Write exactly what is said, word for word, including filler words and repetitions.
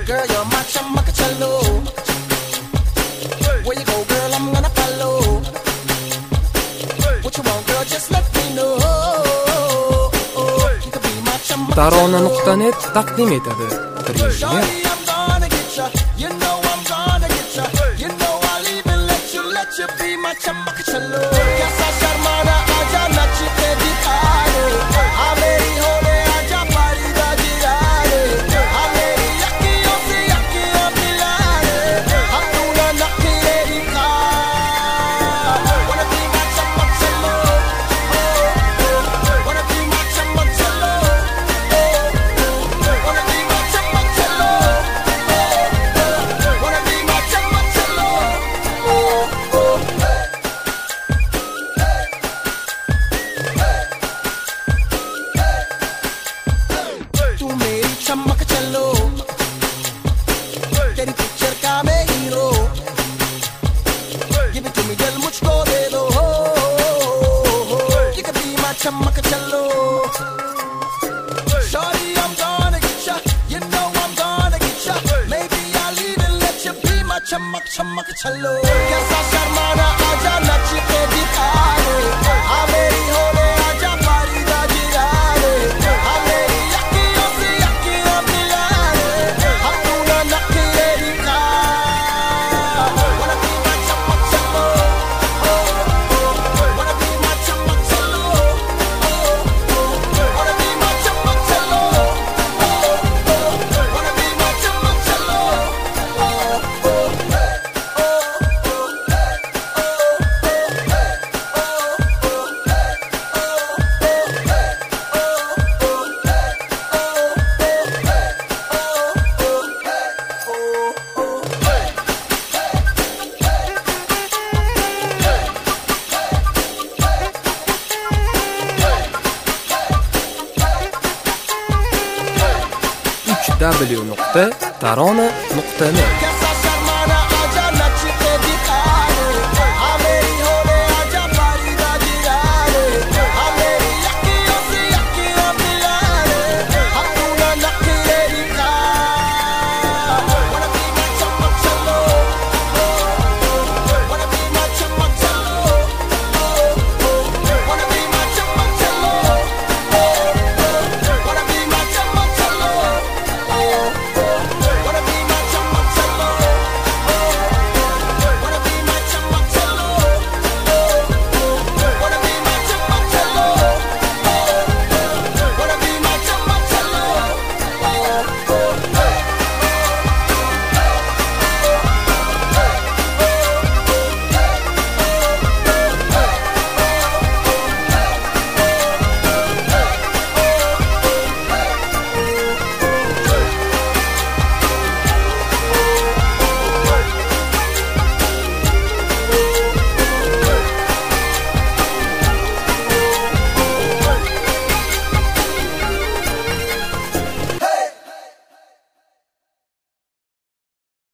Girl, you're my chamacacello. Where you go, girl, I'm gonna follow. What you want, girl, just let me know. You can be my chamacacello. tarona nuqta net taqdim etadi. Shorty, I'm gonna get ya. You know I'm gonna get ya. You know I'll even let you, let you be my chamacacello. Kaisa sharmana aaja nach ke dikhare. Ha meri hone aaja pari da jirare. Ha meri akhiyon se akhiyan milare. Hum tu na nakhre dikha. Wanna be my chamacacello. Wanna be my chamacacello. Wanna be my chamacacello. Wanna be my chamacacello. Tu meri chamacacello. Teri picture ka main hero. Give it to me, girl, mujhko de do. You can be my chamacacello. Shorty, I'm gonna get ya. You know I'm gonna get ya. Maybe I'll even let you be my chamak chamacacello. Kaisa sharmana aaja nach ke dikhare. Ha meri hone aaja pari da jirare. Ha meri akhiyon se akhiyan milare. Hum tu na nakhre dikha. Wanna be my chamacacello. Wanna be my chamacacello. Wanna be my chamacacello. Wanna be my chamacacello. w nuqta tarona nuqta net